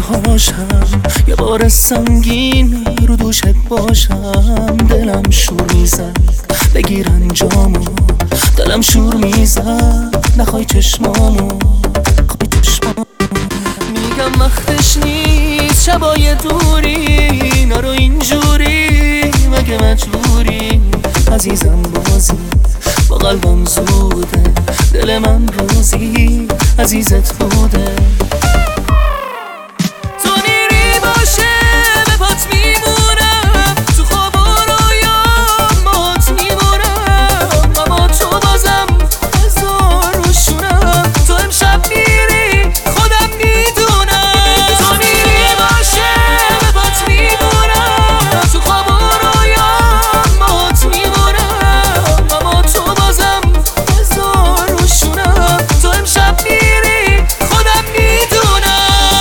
تنهاشم، یه بار سنگین رو دوشت باشم. دلم شور میزد بگیر انجامو، دلم شور میزد نخوای چشمامو. میگم وقتش نیست شبای دوری، نرو اینجوری مگه مجبوری. عزیزم بازی با قلبم زوده، دل من روزی عزیزت بوده. تو میری باشه به پات میمونم، تو خواب و رویام مات میمونم. اما تو بازم هزار روشونم، تو امشب میری خودم میدونم. تو میری باشه به پات میمونم، تو خواب و رویام مات میمونم. اما تو بازم هزار روشونم، تو امشب میری خودم میدونم.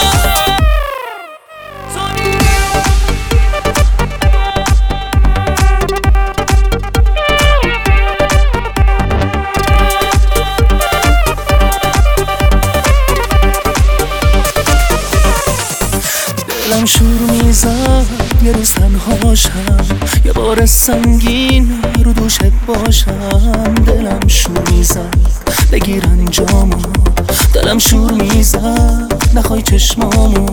دلم شور میزد یه روز تنهاشم، یه بار سنگین رو دوشت باشم. دلم شور میزد بگیر انجامو، دلم شور میزد نخوای چشمامو.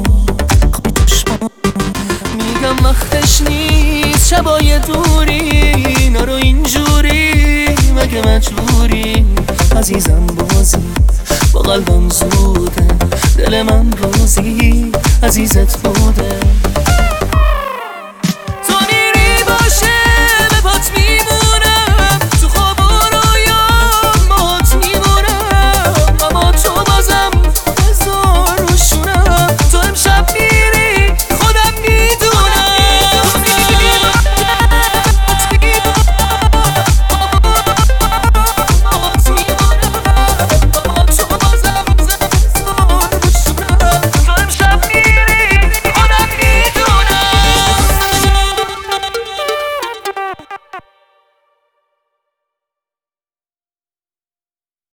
میگم وقتش نیست شبای دوری، نرو اینجوری مگه مجبوری. عزیزم بازی با قلبم زوده، دل من روزی عزیزت بوده.